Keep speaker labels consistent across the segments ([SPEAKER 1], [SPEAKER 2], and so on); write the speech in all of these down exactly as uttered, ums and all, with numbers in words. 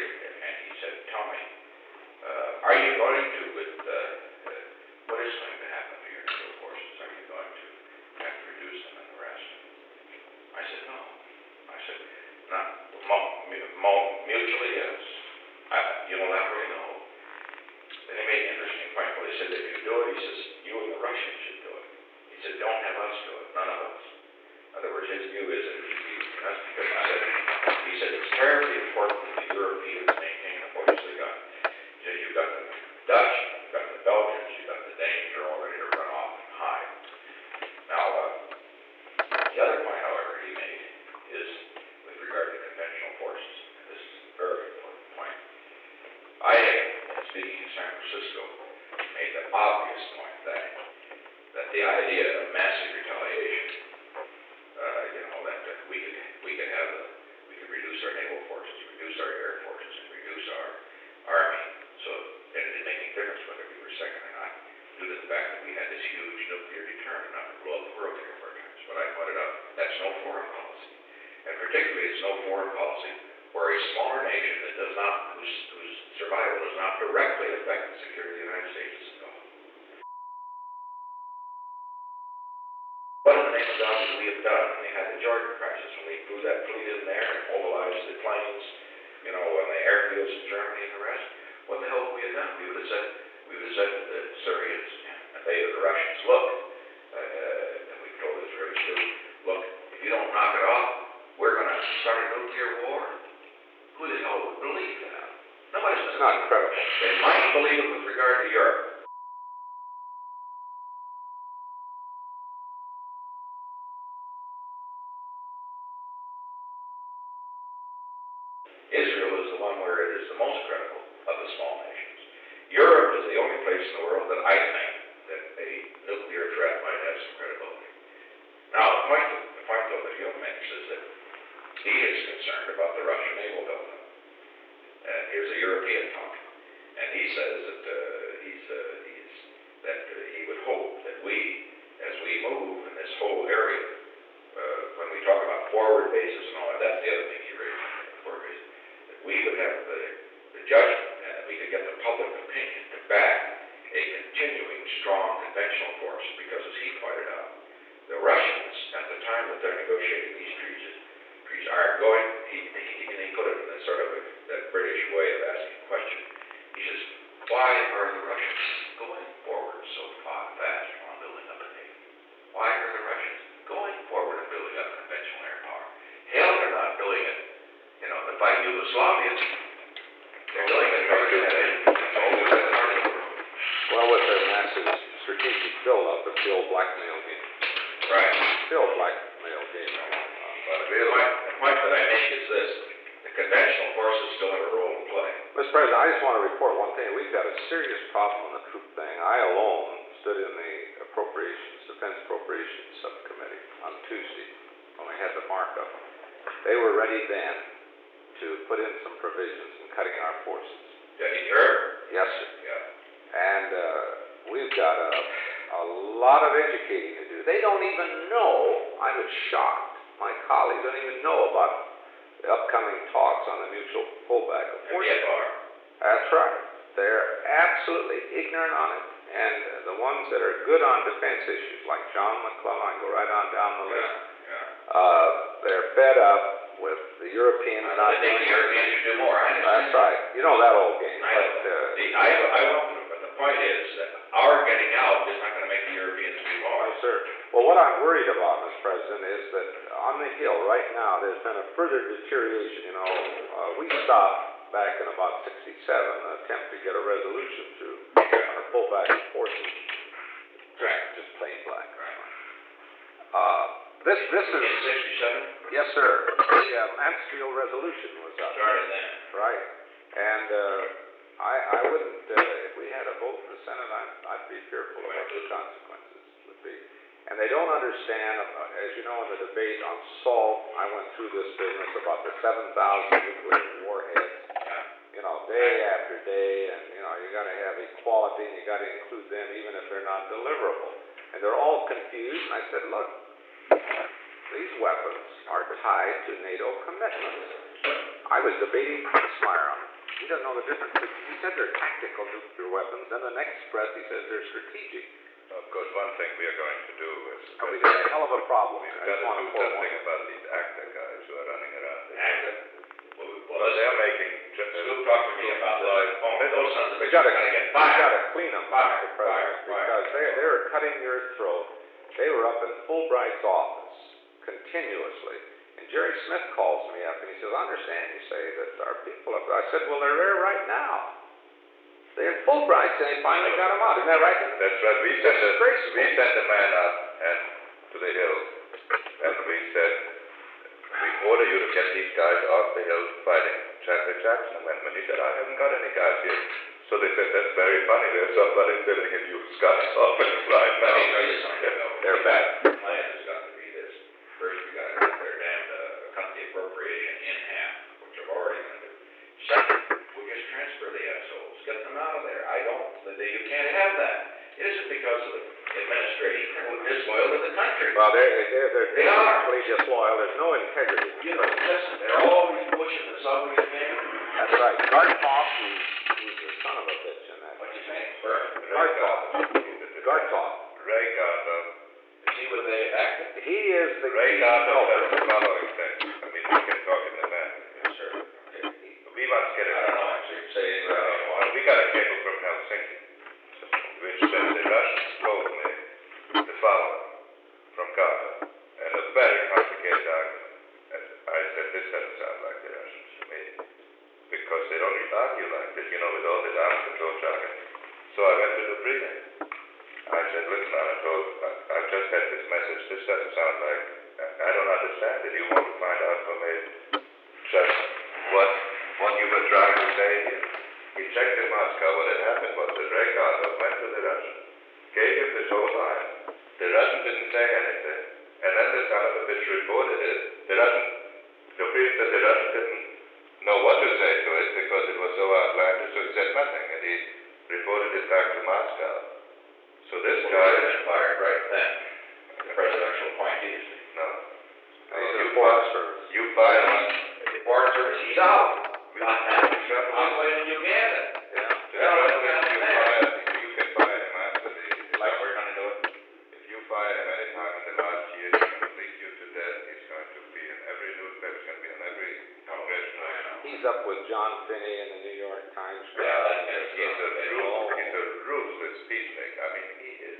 [SPEAKER 1] you, and he said, tell me, uh, are you going to, with, uh, uh, what is going to happen to your naval forces? Are you going to have to reduce them and the rest? I said, no. I said, not, mutually, yes. I, unilaterally, no. Then he made an interesting point. Well, he said, if you do it, he says, you and the Russians should do it. He said, don't have us do it, none of us. In other words, his view is that it should be us, because he said, he said it's terribly important that the Europeans maintain the forces they got. He said, you've got the Dutch, you've got the Belgians, you've got the Danes, you're all ready to run off and hide. Now, uh, the other point, however, he made is with regard to conventional forces, and this is a very important point. I, speaking in San Francisco, made the obvious point that, that the idea of massive retaliation, uh, you know, that, that we could we could have a, we could reduce our naval forces, reduce our air forces, and reduce our army. So and it didn't make any difference whether we were second or not, due to the fact that we had this huge nuclear deterrent enough to blow up the world three or four times. But I pointed out that's no foreign policy, and particularly it's no foreign policy where a smaller nation that does not, whose, whose survival does not directly affect the security of the United States is involved. One of the things that we have done when we had the Jordan crisis, when we flew that fleet in there and mobilized the planes, you know, and the airfields in Germany and the rest, what the hell would we have done? We would have said, we would have said to the Syrians and they to the Russians, look, uh, and we told the Israelis too, look, if you don't knock it off, we're going to start a nuclear war. Who the hell would believe that? Nobody's
[SPEAKER 2] It's not credible.
[SPEAKER 1] They might believe it with regard to Europe. Israel is the one where it is the most credible of the small nations. Europe is the only place in the world that I think that a nuclear threat might have some credibility. Now, the point, the point though that Hume makes is that he is concerned about the Russian naval buildup. And here's a European talking, and he says that uh, he's, uh, he's that uh, he would hope that we, as we move in this whole area, uh, when we talk about forward bases and all that, that's the other thing he raised, forward bases, that we would have the, the judgment and that we could get the public opinion to back a continuing strong conventional force, because as he pointed out, the Russians, at the time that they're negotiating these treaties, treaties are going, he, he, and he put it in a sort of a, that British way of asking a question. He says, why are the Russians going forward so far fast on building up a navy? Why are the Russians going forward and building up conventional air power? Hell, they're not building it, you know, to fight Yugoslavia. They're doing it to get in.
[SPEAKER 2] Well, with their massive strategic build-up, it's the old blackmail game.
[SPEAKER 1] Right.
[SPEAKER 2] Still blackmail game.
[SPEAKER 1] But the point, the point that I make is this. The conventional forces still have a role to play.
[SPEAKER 2] Mister President, I just want to report one thing. We've got a serious problem on the troop thing. I alone stood in the Appropriations, Defense Appropriations Subcommittee on Tuesday when we had the markup. They were ready then to put in some provisions in cutting our forces.
[SPEAKER 1] Did you hear?
[SPEAKER 2] Yes, sir.
[SPEAKER 1] Yeah.
[SPEAKER 2] And uh, we've got a, a lot of educating to do. They don't even know. I was shocked. My colleagues don't even know about the upcoming talks on the mutual pullback of
[SPEAKER 1] And the F R.
[SPEAKER 2] That's right. They're absolutely ignorant on it. And uh, the ones that are good on defense issues, like John McClellan, go right on down the list.
[SPEAKER 1] Yeah, yeah.
[SPEAKER 2] Uh, they're fed up with the Europeans
[SPEAKER 1] I
[SPEAKER 2] not
[SPEAKER 1] think
[SPEAKER 2] doing
[SPEAKER 1] the Europeans should do more. I understand.
[SPEAKER 2] That's right. You know that old game.
[SPEAKER 1] I,
[SPEAKER 2] But, uh,
[SPEAKER 1] the, I, I welcome it, but the point is that our getting out is not going to make the Europeans do more.
[SPEAKER 2] no, sir. Well, what I'm worried about, Mister President, is that on the Hill right now, there's been a further deterioration. You know, uh, we stopped back in about sixty-seven, an attempt to get a resolution to our pullback of forces.
[SPEAKER 1] Right.
[SPEAKER 2] Just plain black.
[SPEAKER 1] Right.
[SPEAKER 2] Uh, this, this is...
[SPEAKER 1] In sixty-seven?
[SPEAKER 2] Yes, sir. The uh, Mansfield resolution was up.
[SPEAKER 1] Started then.
[SPEAKER 2] Right. And uh, I, I wouldn't, uh, if we had a vote in the Senate, I'd, I'd be fearful of what the consequences would be. And they don't understand, uh, as you know, in the debate on SALT, I went through this business about the seven thousand nuclear warheads, you know, day after day, and, you know, you got to have equality, and you got to include them even if they're not deliverable. And they're all confused, and I said, look, these weapons are tied to NATO commitments. I was debating Kriegsmeier on it. He doesn't know the difference. He said they're tactical nuclear weapons, then the next breath he says they're strategic.
[SPEAKER 3] Of course, one thing we are going to do is...
[SPEAKER 2] Oh, we got a hell of a problem.
[SPEAKER 3] We've
[SPEAKER 2] I
[SPEAKER 3] got
[SPEAKER 2] just
[SPEAKER 3] to
[SPEAKER 2] want
[SPEAKER 3] do
[SPEAKER 2] to pull
[SPEAKER 3] something
[SPEAKER 2] one.
[SPEAKER 3] about these ACTA guys who are running around.
[SPEAKER 1] ACTA? Well,
[SPEAKER 3] Well, they're making...
[SPEAKER 1] Snoop talked to me about the, oh, those sons of
[SPEAKER 2] We
[SPEAKER 1] bitches
[SPEAKER 2] gotta,
[SPEAKER 1] gotta get
[SPEAKER 2] we
[SPEAKER 1] fired.
[SPEAKER 2] gotta clean them,
[SPEAKER 1] Fire,
[SPEAKER 2] Mister President,
[SPEAKER 1] fire, fire.
[SPEAKER 2] because they, they were cutting your throat. They were up in Fulbright's office continuously. And Jerry Smith calls me up and he says, I understand you say that our people up there. I said, well, they're there right now. They're in Fulbright's and they finally got them out. Isn't that right?
[SPEAKER 3] That's right. We sent a,
[SPEAKER 2] Disgraceful.
[SPEAKER 3] we sent a man up and to the hill, and we said, we order you to get these guys off the hill fighting the Jackson Amendment. He said, I haven't got any guys here. So they said, that's very funny. There's somebody sitting in you guys off in the right now.
[SPEAKER 1] Let me tell you something, though.
[SPEAKER 2] They're bad.
[SPEAKER 1] The plan has got to be this. First, we gotta cut their damn, uh, cut the appropriation in half, which I've already gonna do. Second, we'll just transfer the assholes, get them out of there. I don't, they, you can't have that. It isn't because of the administration who is disloyal to the country.
[SPEAKER 2] Well, they're, they're, they're
[SPEAKER 1] They are.
[SPEAKER 2] technically disloyal. There's no integrity.
[SPEAKER 1] You know, listen, they're always pushing this ugly thing.
[SPEAKER 2] That's right. Gartov, who's, who's the son of a bitch in that.
[SPEAKER 1] What's his name? Bert.
[SPEAKER 2] Gartov. Gartov.
[SPEAKER 3] Ray Gartov.
[SPEAKER 1] Is he with the ACTA?
[SPEAKER 2] He is the
[SPEAKER 3] Ray
[SPEAKER 2] key
[SPEAKER 3] Gartov
[SPEAKER 2] helper.
[SPEAKER 3] does the following thing. I mean, we can talk in the man.
[SPEAKER 1] Yes, sir. Okay.
[SPEAKER 3] We must get
[SPEAKER 1] I
[SPEAKER 3] it.
[SPEAKER 1] don't know, actually, say anything I don't want.
[SPEAKER 3] We got a cable from Helsinki, which said the Russians told me the following from Gartov, and a very complicated argument. And I said, this doesn't sound like the Russians to me, because they don't argue like this, you know, with all this arms control jargon. So I went to the briefing. I said, listen, I'm told, I- I've just had this message. This doesn't sound like, I I don't understand it. You want to find out from me just what, what you were trying to say here. He checked in Moscow. What had happened was that Ray Gartov went to the Russians, gave him this whole line. The Russian didn't say anything. And then the son of a bitch reported it. The Russian, the brief said the Russian didn't know what to say to it because it was so outlandish, so he said nothing. And he reported it back to Moscow. So this
[SPEAKER 1] Well,
[SPEAKER 3] guy...
[SPEAKER 1] he should have been fired right then. The presidential appointees.
[SPEAKER 3] No.
[SPEAKER 2] He's
[SPEAKER 3] Oh,
[SPEAKER 2] in
[SPEAKER 3] you
[SPEAKER 2] the Foreign
[SPEAKER 3] fired.
[SPEAKER 2] Service.
[SPEAKER 3] You fired him.
[SPEAKER 1] The Foreign Service, he's out.
[SPEAKER 3] We-
[SPEAKER 1] Not happening. I'm playing Uganda.
[SPEAKER 2] Yeah.
[SPEAKER 3] The president, you fire, you can fire him after the...
[SPEAKER 1] Like we're gonna do it.
[SPEAKER 3] If you fire him any time in the last year, he's going to bleed you to death. He's going to be in every newspaper. He's going to be on every congressional.
[SPEAKER 2] He's up with John Finney in the New York Times.
[SPEAKER 1] Yeah, that
[SPEAKER 3] He's
[SPEAKER 1] gets
[SPEAKER 3] a ruthless,
[SPEAKER 2] Oh.
[SPEAKER 3] he's a ruthless peacemaker. I mean, he is,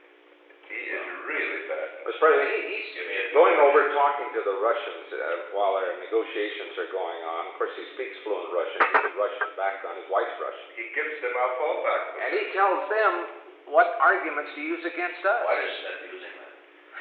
[SPEAKER 3] he is really bad.
[SPEAKER 2] Mister President, he, he's
[SPEAKER 1] Give me a-
[SPEAKER 2] going over talking to the Russians uh, while their negotiations are going on. Of course, he speaks fluent Russian. He's a Russian background. His wife's Russian.
[SPEAKER 3] He gives them our fallback.
[SPEAKER 2] And he tells them what arguments to use against us.
[SPEAKER 1] Why is Smith using that?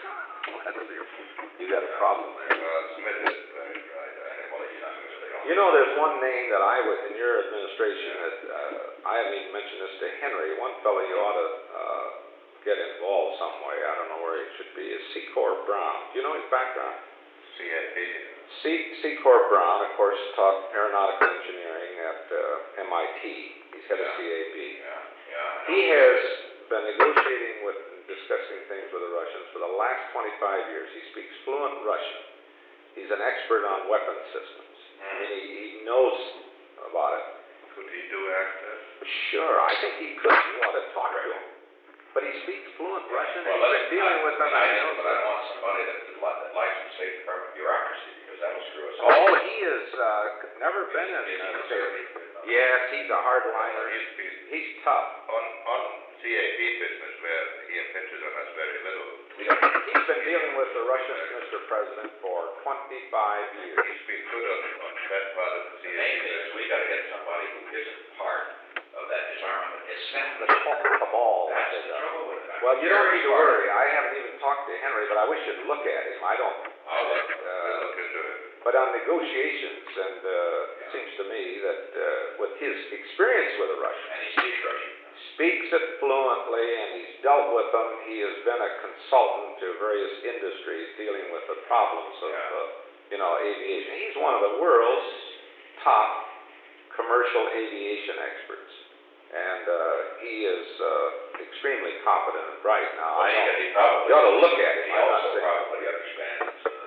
[SPEAKER 2] You got a problem there.
[SPEAKER 3] Uh, Smith is very right. I think.
[SPEAKER 1] Well, he's not gonna say
[SPEAKER 2] You know, there's one name that I would, in your administration, that uh, I haven't even mentioned this to Henry. One fellow you ought to uh, get involved some way. I don't know where he should be. Is Secor Brown. Do you know his background?
[SPEAKER 3] C A P.
[SPEAKER 2] C- Secor Brown, of course, taught aeronautical engineering at uh, M I T. He's head of C A B.
[SPEAKER 1] Yeah, yeah.
[SPEAKER 2] He has been negotiating with and discussing things with the Russians for the last twenty-five years. He speaks fluent Russian. He's an expert on weapons systems. I mean, he, he knows about it.
[SPEAKER 3] Could he do access?
[SPEAKER 2] Sure, I think he could. You ought to talk to him. But he speaks fluent Russian, and
[SPEAKER 1] Well,
[SPEAKER 2] he's
[SPEAKER 1] let
[SPEAKER 2] been
[SPEAKER 1] me-
[SPEAKER 2] dealing with them.
[SPEAKER 1] I
[SPEAKER 2] and he
[SPEAKER 1] know,
[SPEAKER 2] knows
[SPEAKER 1] but I
[SPEAKER 2] them.
[SPEAKER 1] want somebody that, that likes the State Department bureaucracy, because that'll screw us up.
[SPEAKER 2] Oh, he has uh, never been in
[SPEAKER 1] Is he
[SPEAKER 2] uh,
[SPEAKER 1] conservative?
[SPEAKER 2] Yes, he's a hardliner.
[SPEAKER 3] He's been
[SPEAKER 2] He's tough.
[SPEAKER 3] on, on C A P business where he impinges on us very little.
[SPEAKER 2] He's been dealing with the Russians, Mister President, for twenty-five years.
[SPEAKER 3] He's been good on, on that part of the C
[SPEAKER 1] The
[SPEAKER 3] A P
[SPEAKER 1] main thing is
[SPEAKER 3] business.
[SPEAKER 1] we gotta get somebody who isn't part of that disarmament
[SPEAKER 2] The
[SPEAKER 1] establishment.
[SPEAKER 2] cabal.
[SPEAKER 1] That's the trouble with it.
[SPEAKER 2] Well, you don't
[SPEAKER 1] Very
[SPEAKER 2] need to
[SPEAKER 1] smart.
[SPEAKER 2] worry. I haven't even talked to Henry, but I wish you'd look at him. I don't.
[SPEAKER 1] I'll look.
[SPEAKER 3] We'll
[SPEAKER 2] Uh,
[SPEAKER 3] look into it.
[SPEAKER 2] but on negotiations, and uh, it seems to me that uh, with his experience with the Russians,
[SPEAKER 1] And he speaks Russian.
[SPEAKER 2] speaks it fluently, and he's dealt with them. He has been a consultant to various industries dealing with the problems of,
[SPEAKER 1] Yeah.
[SPEAKER 2] uh, you know, aviation. He's one of the world's top commercial aviation experts, and uh, he is uh, extremely competent and bright. Now,
[SPEAKER 1] Well,
[SPEAKER 2] I
[SPEAKER 1] he,
[SPEAKER 2] don't,
[SPEAKER 1] he probably.
[SPEAKER 2] you ought to look at him.
[SPEAKER 1] He
[SPEAKER 2] I'm not
[SPEAKER 1] also
[SPEAKER 2] saying-
[SPEAKER 1] probably understands uh,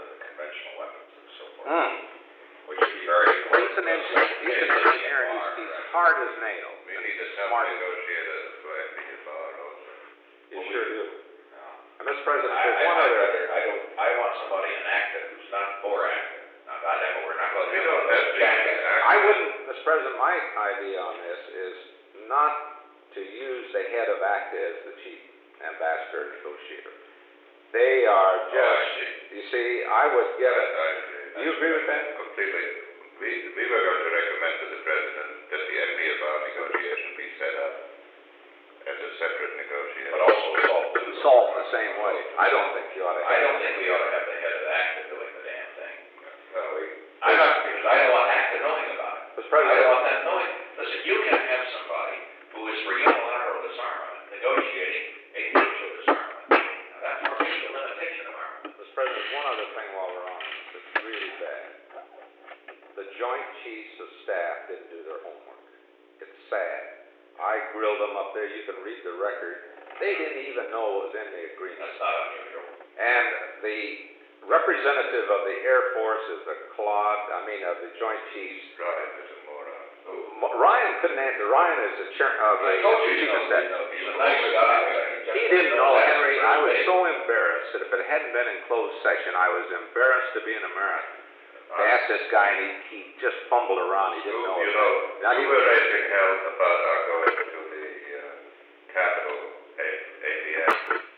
[SPEAKER 1] for,
[SPEAKER 2] Hmm.
[SPEAKER 1] which would be very
[SPEAKER 2] Well,
[SPEAKER 1] important.
[SPEAKER 2] he's an
[SPEAKER 1] to us.
[SPEAKER 2] engineer, he's an
[SPEAKER 1] Maybe
[SPEAKER 2] engineer,
[SPEAKER 1] a
[SPEAKER 2] he's,
[SPEAKER 1] bar,
[SPEAKER 2] he's
[SPEAKER 1] right?
[SPEAKER 2] hard as nails.
[SPEAKER 3] We
[SPEAKER 2] and
[SPEAKER 3] need a
[SPEAKER 2] he's
[SPEAKER 3] tough
[SPEAKER 2] smart as-
[SPEAKER 3] negotiator for N B A bar also.
[SPEAKER 2] You
[SPEAKER 1] Well,
[SPEAKER 2] sure
[SPEAKER 1] we-
[SPEAKER 2] do.
[SPEAKER 1] No.
[SPEAKER 2] And Mister President,
[SPEAKER 1] I,
[SPEAKER 2] there's
[SPEAKER 1] I,
[SPEAKER 2] one
[SPEAKER 1] I'd
[SPEAKER 2] other,
[SPEAKER 1] rather, I don't, I want somebody in active who's not for active. Now, I know we're not
[SPEAKER 3] Well,
[SPEAKER 1] gonna
[SPEAKER 3] we
[SPEAKER 1] have
[SPEAKER 3] don't
[SPEAKER 1] those
[SPEAKER 3] have to
[SPEAKER 1] jackets.
[SPEAKER 3] act-
[SPEAKER 2] I wouldn't, Mister President, my idea on this is not to use the head of ACTA as the chief ambassador negotiator. They are
[SPEAKER 1] Oh, I
[SPEAKER 2] just,
[SPEAKER 1] see.
[SPEAKER 2] you see, I would give
[SPEAKER 3] I
[SPEAKER 2] it,
[SPEAKER 3] agree.
[SPEAKER 2] do you agree with that?
[SPEAKER 3] Completely. We, we were going to recommend to the president that the N B A bar negotiation be set up as a separate negotiation.
[SPEAKER 1] But also salt too.
[SPEAKER 2] Salt the same way. I don't think you ought to.
[SPEAKER 1] I don't think we ought to have the head of active doing the damn thing.
[SPEAKER 3] Well, we,
[SPEAKER 1] I'm not, because I don't want active knowing about it.
[SPEAKER 2] Mister
[SPEAKER 1] I
[SPEAKER 2] President,
[SPEAKER 1] don't want them knowing. Listen, you can have somebody who is for unilateral disarmament negotiating a mutual disarmament. Now, that's for me the limitation of armament.
[SPEAKER 2] Mister President, one other thing while we're on this, it's really bad. The Joint Chiefs of Staff didn't do their homework. It's sad. I grilled them up there, you can read the record. They didn't even know it was in the agreement.
[SPEAKER 1] That's not unusual.
[SPEAKER 2] And the representative of the Air Force is a clod, I mean, of the Joint Chiefs.
[SPEAKER 3] Ryan is a moron.
[SPEAKER 2] M- Ryan couldn't answer, Ryan is the chair of the
[SPEAKER 1] I told you,
[SPEAKER 2] Chief
[SPEAKER 1] you
[SPEAKER 2] of
[SPEAKER 1] know,
[SPEAKER 2] Staff.
[SPEAKER 1] you know, he's a nice guy. but
[SPEAKER 2] He
[SPEAKER 1] just
[SPEAKER 2] didn't know,
[SPEAKER 1] that
[SPEAKER 2] Henry.
[SPEAKER 1] for
[SPEAKER 2] I
[SPEAKER 1] his
[SPEAKER 2] was
[SPEAKER 1] base.
[SPEAKER 2] so embarrassed that if it hadn't been in closed session, I was embarrassed to be an American. To ask this guy, and he, he just fumbled around. He
[SPEAKER 3] You,
[SPEAKER 2] didn't know.
[SPEAKER 3] you
[SPEAKER 2] it.
[SPEAKER 3] know,
[SPEAKER 2] Now,
[SPEAKER 3] you
[SPEAKER 2] he-
[SPEAKER 3] were raising hell about our going to the uh, Capitol A B S.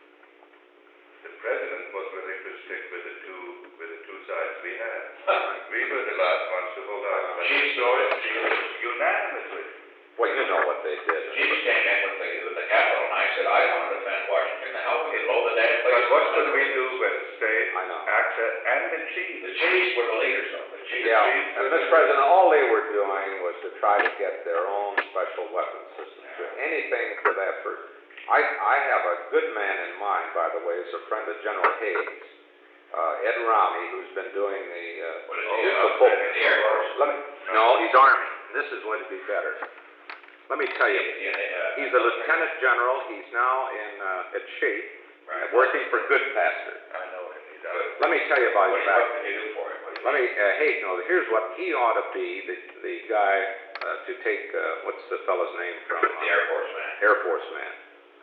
[SPEAKER 3] The president was willing to stick with the two, with the two sides we had. We were the last ones to hold on. But
[SPEAKER 1] Chiefs
[SPEAKER 3] so it unanimously.
[SPEAKER 2] Well, you know what they did.
[SPEAKER 1] Chiefs came in with the, with the Capitol, and I said, I want to defend Washington. The hell we blow the damn place.
[SPEAKER 3] But what could we do when state,
[SPEAKER 2] I know.
[SPEAKER 3] ACTA, and the chief?
[SPEAKER 1] The Chiefs were the leaders of the Chiefs.
[SPEAKER 2] Yeah,
[SPEAKER 3] Chiefs
[SPEAKER 2] and
[SPEAKER 3] were
[SPEAKER 2] Mister
[SPEAKER 3] the-
[SPEAKER 2] President, all they were doing was to try to get their own special weapons system, to anything for that person. I, I have a good man in mind, by the way, is a friend of General Hayes, uh, Ed Romney, who's been doing the, uh,
[SPEAKER 1] What is
[SPEAKER 2] oh,
[SPEAKER 1] he,
[SPEAKER 2] the
[SPEAKER 1] uh,
[SPEAKER 2] full-
[SPEAKER 1] in the Air Force?
[SPEAKER 2] Let me, no, he's Army. This is going to be better. Let me tell you,
[SPEAKER 1] Yeah, they, uh,
[SPEAKER 2] he's a lieutenant general. He's now in, uh, at Shape,
[SPEAKER 1] Right.
[SPEAKER 2] working for Goodpaster.
[SPEAKER 1] I know it. He does.
[SPEAKER 2] Let me tell you about
[SPEAKER 1] What
[SPEAKER 2] his
[SPEAKER 1] do you, what
[SPEAKER 2] background.
[SPEAKER 1] can you do for it? What do you
[SPEAKER 2] Let me,
[SPEAKER 1] think?
[SPEAKER 2] uh, hey, no, here's what he ought to be, the, the guy, uh, to take, uh, what's the fellow's name from?
[SPEAKER 1] The Air Force man.
[SPEAKER 2] Air Force man.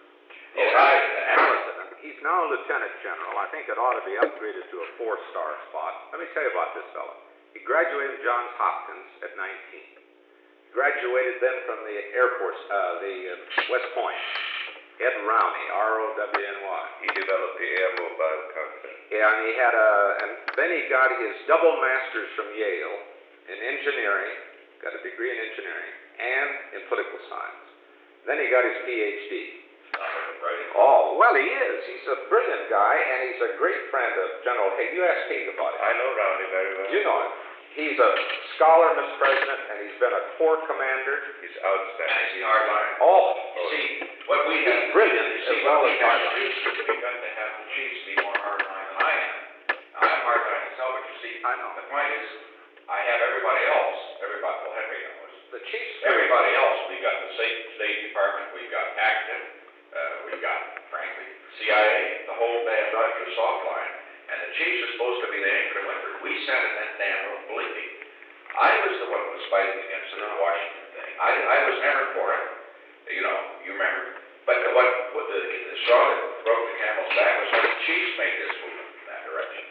[SPEAKER 1] He's
[SPEAKER 2] Oh,
[SPEAKER 1] high.
[SPEAKER 2] Allison. He's now a lieutenant general. I think it ought to be upgraded to a four-star spot. Let me tell you about this fellow. He graduated Johns Hopkins at nineteen. Graduated then from the Air Force, uh, the uh, West Point. Ed Rowney, R O W N Y.
[SPEAKER 3] He developed the air mobile concept.
[SPEAKER 2] Yeah, and he had a, and then he got his double masters from Yale in engineering, got a degree in engineering, and in political science. Then he got his P H D.
[SPEAKER 1] Not looking right.
[SPEAKER 2] Oh, well, he is. He's a brilliant guy, and he's a great friend of General Haig. You ask Haig about him.
[SPEAKER 3] I know Rowney very well.
[SPEAKER 2] You know him. He's a scholar, Mister President, and he's been a corps commander.
[SPEAKER 3] He's
[SPEAKER 1] And
[SPEAKER 3] outstanding.
[SPEAKER 1] he's hardline.
[SPEAKER 2] Oh,
[SPEAKER 1] You see, what we have.
[SPEAKER 2] He's brilliant
[SPEAKER 1] You see,
[SPEAKER 2] as
[SPEAKER 1] what
[SPEAKER 2] well
[SPEAKER 1] we
[SPEAKER 2] as
[SPEAKER 1] have to
[SPEAKER 2] hardline.
[SPEAKER 1] do is we've got to have the Chiefs be more hardline than I am. Now, I'm hardline myself, but you see,
[SPEAKER 2] I know.
[SPEAKER 1] the point is, I have everybody else, everybody, well, Henry knows.
[SPEAKER 2] the chief's
[SPEAKER 1] Everybody else, we've got the State, State Department, we've got Acton, uh, we've got, frankly, C I A, the whole damn bunch of soft line, and the chiefs are supposed to be the anchor lifter. We sat in that damn room, believe me. I was the one who was fighting against the Washington thing. I, I was never for it, you know, you remember. But the, what, what the, the straw that broke the camel's back was when the chiefs made this movement in that direction.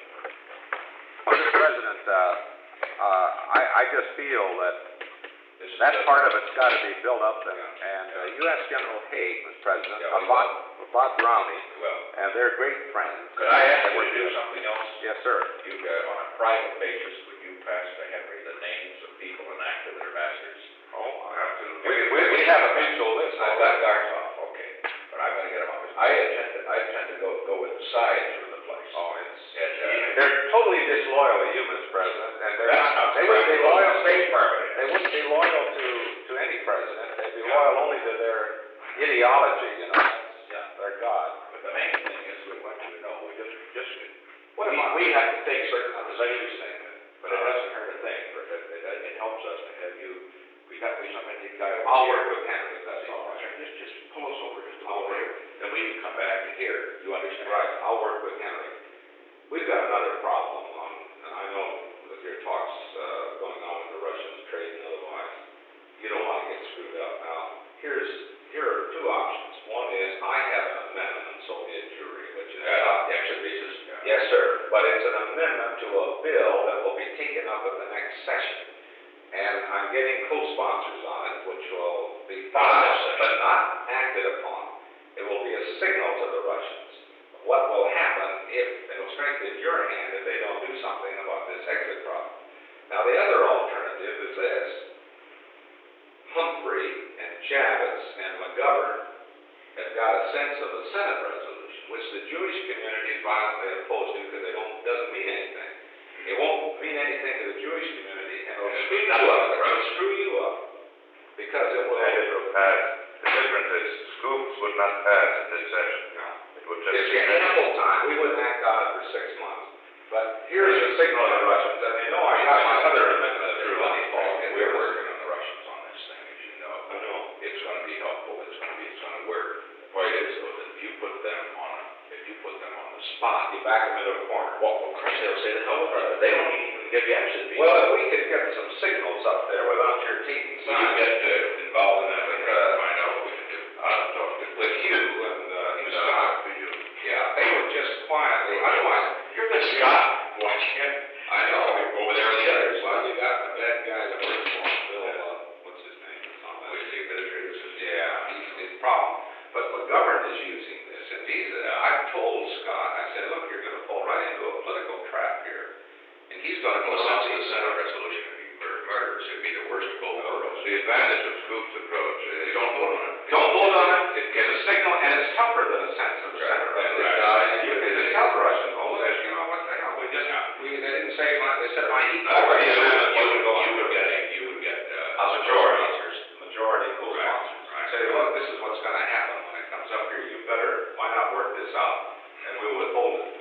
[SPEAKER 2] Well, Mister President, uh, uh, I, I just feel that
[SPEAKER 1] This is
[SPEAKER 2] that
[SPEAKER 1] just-
[SPEAKER 2] part of it's got to be built up, and, and uh, you ask General Haig, Mister President,
[SPEAKER 1] Yeah, we
[SPEAKER 2] about, about Brownie,
[SPEAKER 1] Well,
[SPEAKER 2] and they're great friends.
[SPEAKER 1] could I ask you to do something else?
[SPEAKER 2] Yes, sir.
[SPEAKER 1] You, uh, on a private basis, would you pass to Henry the names of people in active ambassadors?
[SPEAKER 3] Oh, absolutely.
[SPEAKER 2] We, we, we have a mutual list.
[SPEAKER 1] I've got guards off, okay, but I'm gonna get them off. I tend to, I tend to go, go with the sides of the place.
[SPEAKER 2] Oh, it's,
[SPEAKER 1] And, uh,
[SPEAKER 2] they're totally disloyal to you, Mister President, and they're
[SPEAKER 1] that's
[SPEAKER 2] not,
[SPEAKER 1] not,
[SPEAKER 2] they wouldn't be loyal,
[SPEAKER 1] State Department.
[SPEAKER 2] they wouldn't be loyal to, to any president. They'd be loyal only to their ideology, you know, that's
[SPEAKER 1] Yeah.
[SPEAKER 2] their God.
[SPEAKER 1] But the main thing is, we want you to know, we just, just,
[SPEAKER 2] What
[SPEAKER 1] we,
[SPEAKER 2] am I-
[SPEAKER 1] we have to take certain positions, but it doesn't hurt a thing, for it, it, it helps us to have you, we got, we somebody, you got.
[SPEAKER 2] I'll work with Henry, that's all.
[SPEAKER 1] Just, just pull us over, just pull over here, then we can come back to here, you understand?
[SPEAKER 2] Right, I'll work with Henry. We've got another problem, um, and I know that you're I'm getting co-sponsors on it, which will be
[SPEAKER 1] Not
[SPEAKER 2] thought,
[SPEAKER 1] necessary.
[SPEAKER 2] but not acted upon. It will be a signal to the Russians. What will happen if, it'll strengthen your hand if they don't do something about this exit problem. Now, the other alternative is this. Humphrey and Javits and McGovern have got a sense of a Senate resolution, which the Jewish community is violently opposed to because it don't, doesn't mean anything. It won't mean anything to the Jewish community, and it'll screw you up. It'll screw you up because it will.
[SPEAKER 3] And it will pass. The difference is, Scoops would not pass in this session.
[SPEAKER 2] No.
[SPEAKER 3] It would just
[SPEAKER 2] It's
[SPEAKER 3] be.
[SPEAKER 2] ample time. We wouldn't act on it for six months. But here's the signal to the Russians, and they know I got my other amendment through money, Paul.
[SPEAKER 1] And we're working on the Russians on this thing, as you know. I know. It's gonna be helpful, it's gonna be, it's gonna work. The point is, though, that if you put them on a, if you put them on the spot,
[SPEAKER 2] You back them into a corner.
[SPEAKER 1] well, of course, they'll say the hell with it. They don't even give you absent fees.
[SPEAKER 2] Well, if we could get some signals up there without your taking
[SPEAKER 1] You
[SPEAKER 2] sides.
[SPEAKER 1] get uh, involved in that, and try to find out what we can do.
[SPEAKER 2] Uh, talk with with Hugh and, uh,
[SPEAKER 1] Who's
[SPEAKER 2] uh,
[SPEAKER 1] Scott? Who you?
[SPEAKER 2] yeah, they were just quietly, otherwise,
[SPEAKER 1] You're the Scott, watch him.
[SPEAKER 2] I know.
[SPEAKER 1] Over there with the others.
[SPEAKER 2] Well, you got the bad guy that works for him, Bill, uh, what's his name? It's on that.
[SPEAKER 1] Which the administrative assistant.
[SPEAKER 2] Yeah, he's his problem. But McGovern is using this, and he's, uh, I've told Scott, I said, look, you're gonna fall right into a political trap here. And he's gonna go
[SPEAKER 1] Well,
[SPEAKER 2] out
[SPEAKER 1] since the
[SPEAKER 2] to
[SPEAKER 1] Senate resolution, if you murder murders, it'd be the worst of both worlds.
[SPEAKER 3] The advantage of Scoops' approach is.
[SPEAKER 1] You don't vote on it.
[SPEAKER 2] Don't vote on it, it gives a signal, and it's tougher than a sense of
[SPEAKER 1] Right,
[SPEAKER 2] center.
[SPEAKER 1] right,
[SPEAKER 2] Right.
[SPEAKER 1] right.
[SPEAKER 2] And you can just tell the Russians, oh, this, you know, what the hell, we just, we, they didn't say, my- they said my equal.
[SPEAKER 1] Uh,
[SPEAKER 2] Right,
[SPEAKER 1] you
[SPEAKER 2] and then
[SPEAKER 1] would,
[SPEAKER 2] it
[SPEAKER 1] you
[SPEAKER 2] wasn't
[SPEAKER 1] would,
[SPEAKER 2] going
[SPEAKER 1] you would
[SPEAKER 2] through.
[SPEAKER 1] get, you would get, uh,
[SPEAKER 2] A majority.
[SPEAKER 1] sponsors.
[SPEAKER 2] Majority co-sponsors.
[SPEAKER 1] Right, right.
[SPEAKER 2] Say, look, this is what's gonna happen when it comes up here, you better, why not work this out? And we withhold it.